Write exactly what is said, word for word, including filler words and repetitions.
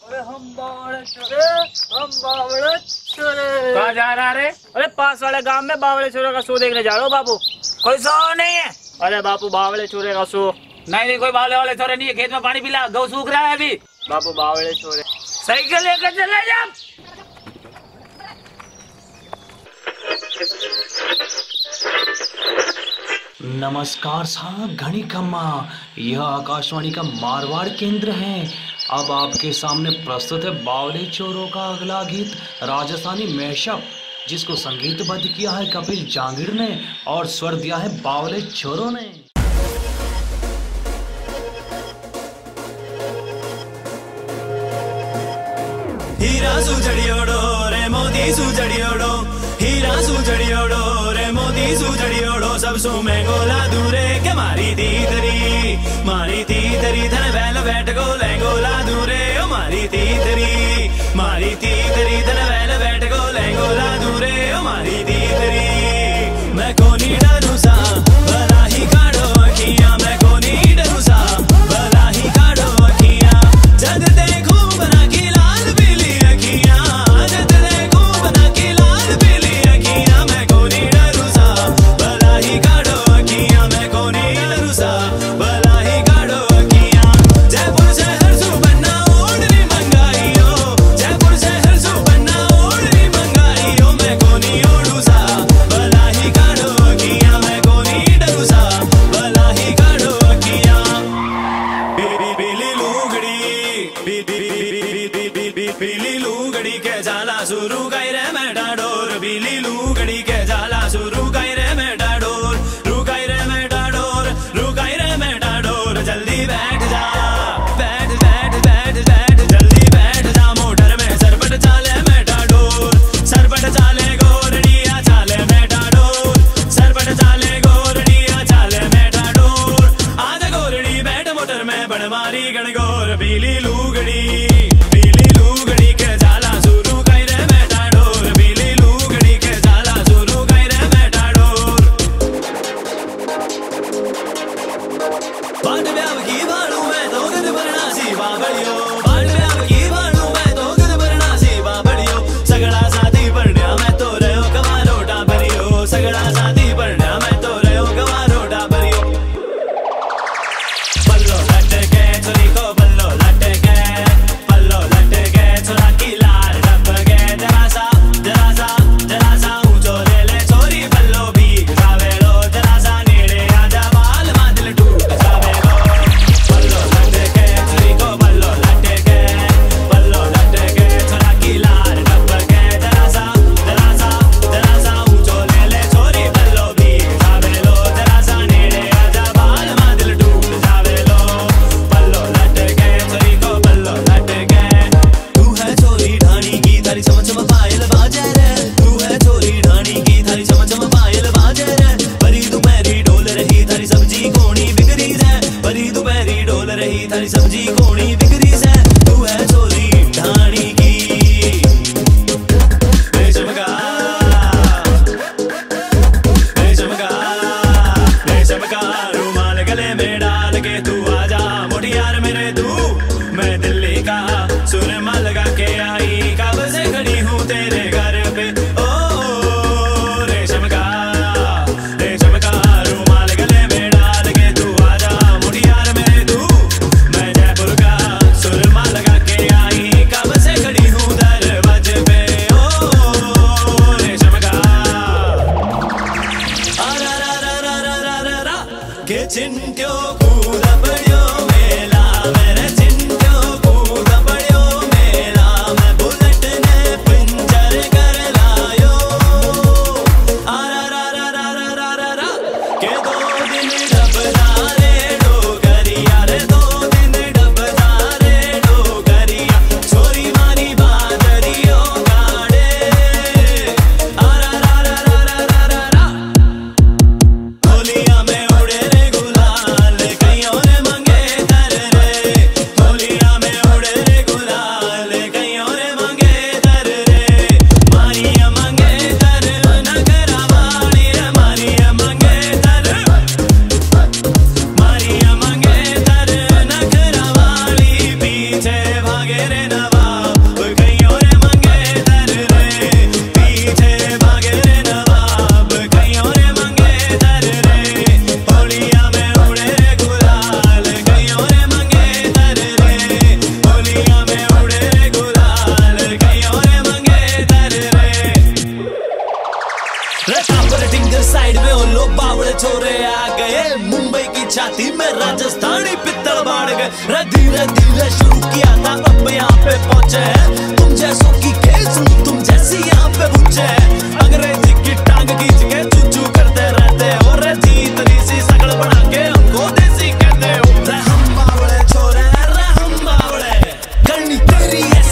अरे हम बावड़े छोरे, हम बावड़े छोरे। कहाँ जा रहा रे? अरे पास वाले गांव में बावड़े छोरे का शो देखने जा रहा हूँ बाबू। कोई शो नहीं है? अरे बापू बावड़े छोरे का शो। नहीं नहीं, कोई बावले वाले छोरे नहीं है। खेत में पानी पिला, गौ सूख रहा है अभी। बापू बावड़े छोरे साइकिल लेकर चले जा। नमस्कार साहब घनी खम्मा, यह आकाशवाणी का मारवाड़ केंद्र है। अब आपके सामने प्रस्तुत है बावले चोरों का अगला गीत, राजस्थानी मैशअप, जिसको संगीतबद्ध किया है कपिल जांगीर ने और स्वर दिया है बावले चोरों ने। हीरा सुजड़ियोड़ो रे मोदी सुजड़ियोड़ो, हीरा सुजड़ियोड़ो रे मोदी सुजड़ियोड़ो, सब सो में गोला दूरे के मारी दीदरी, मारी दीदरी धन बैल बैठ गोले गोला दूरे, ओ मारी दीदरी, मारी दीदरी धन बैल बैठ गोले गोला दूरे, ओ मारी दीदरी। मैं कोनी डरू सा भला ही काढ़ो अखियां, मैं कोनी डरू सा भला ही काढ़ो अखियां, जग देखूं बना की लाल पीली अखियां, जग देखूं बना की लाल पीली अखियां, मैं कोनी डरू सा भला ही काढ़ो अखियां, मैं कोनी डरू सा भला ही काढ़ो अखियां। जयपुर शहर सुबन्ना ओढ़नी मंगाई हो, जयपुर शहर सुबन्ना ओढ़नी मंगाई हो, मैं कोनी ओढ़ू सा भला ही काढ़ो अखियां, मैं कोनी डरू सा भला ही काढ़ो अखियां। पीली लुगड़ी पी पी पी पी पी पी पीली लुगड़ी के जाला शुरू गई रे मैं डाडोर, पीली लुगड़ी के जाला शुरू गई रे मैं डाडोर, रुकाई रे मैं डाडोर, रुकाई रे मैं डाडोर, जल्दी बैठ जा, बैठ बैठ बैठ बैठ जल्दी बैठ जा, मोटर में सरपट चाले मैं डाडोर, सरपट चाले गोरडिया चाले मैं डाडोर, सरपट चाले गोरडिया चाले मैं डाडोर, आजा गोरडी बैठ मोटर में बड़मारी गणगोर, पीली लुगड़ी पीली लुगड़ी के जाला शुरू गई रे मैं डाडोर, पीली लुगड़ी के जाला शुरू गई रे मैं डाडोर। बाट ब्याव की भाड़ू मैं तो गद भरना सी बाबड़ियो, बाट ब्याव की भाड़ू मैं तो गद भरना सी बाबड़ियो, सगड़ा साथी पढ़ना मैं तो रहो कमारो डाबरियो, सगड़ा साथी पढ़ना मैं तो रहो कमारो डाबरियो। बल्लो लटके चोरी को बल्लो लटके, तेरी है